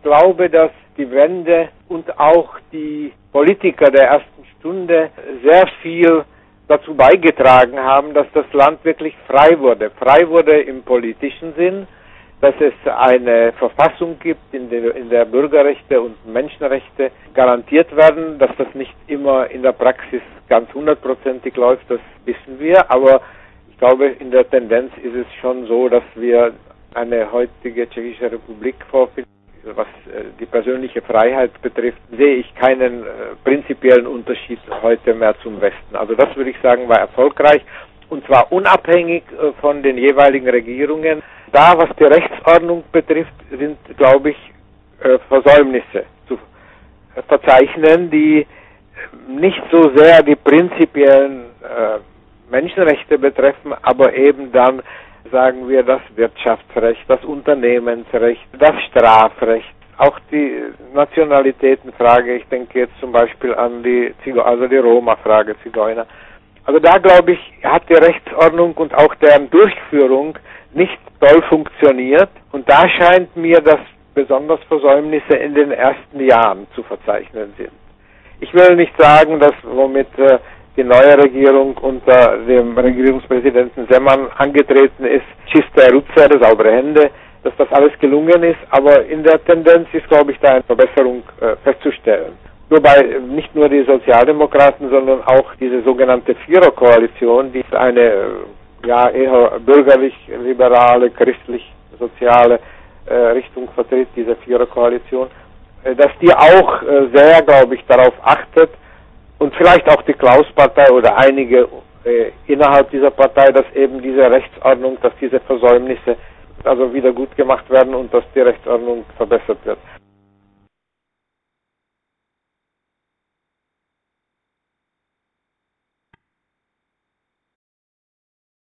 glaube, dass die Wende und auch die Politiker der ersten Stunde sehr viel dazu beigetragen haben, dass das Land wirklich frei wurde. Frei wurde im politischen Sinn, dass es eine Verfassung gibt, in der Bürgerrechte und Menschenrechte garantiert werden. Dass das nicht immer in der Praxis ganz hundertprozentig läuft, das wissen wir. Aber ich glaube, in der Tendenz ist es schon so, dass wir eine heutige Tschechische Republik vorfinden. Was die persönliche Freiheit betrifft, sehe ich keinen prinzipiellen Unterschied heute mehr zum Westen. Also das würde ich sagen, war erfolgreich, und zwar unabhängig von den jeweiligen Regierungen. Da, was die Rechtsordnung betrifft, sind, glaube ich, Versäumnisse zu verzeichnen, die nicht so sehr die prinzipiellen Menschenrechte betreffen, aber eben dann, sagen wir, das Wirtschaftsrecht, das Unternehmensrecht, das Strafrecht, auch die Nationalitätenfrage. Ich denke jetzt zum Beispiel an die Roma-Frage, Zigeuner. Also da, glaube ich, hat die Rechtsordnung und auch deren Durchführung nicht toll funktioniert. Und da scheint mir, dass besonders Versäumnisse in den ersten Jahren zu verzeichnen sind. Ich will nicht sagen, dass womit die neue Regierung unter dem Regierungspräsidenten Zeman angetreten ist, čisté ruce, saubere Hände, dass das alles gelungen ist, aber in der Tendenz ist, glaube ich, da eine Verbesserung festzustellen. Wobei nicht nur die Sozialdemokraten, sondern auch diese sogenannte Viererkoalition, die eine eher bürgerlich-liberale, christlich-soziale Richtung vertritt, diese Viererkoalition, dass die auch sehr, glaube ich, darauf achtet, und vielleicht auch die Klaus-Partei oder einige innerhalb dieser Partei, dass eben diese Rechtsordnung, dass diese Versäumnisse also wieder gut gemacht werden und dass die Rechtsordnung verbessert wird.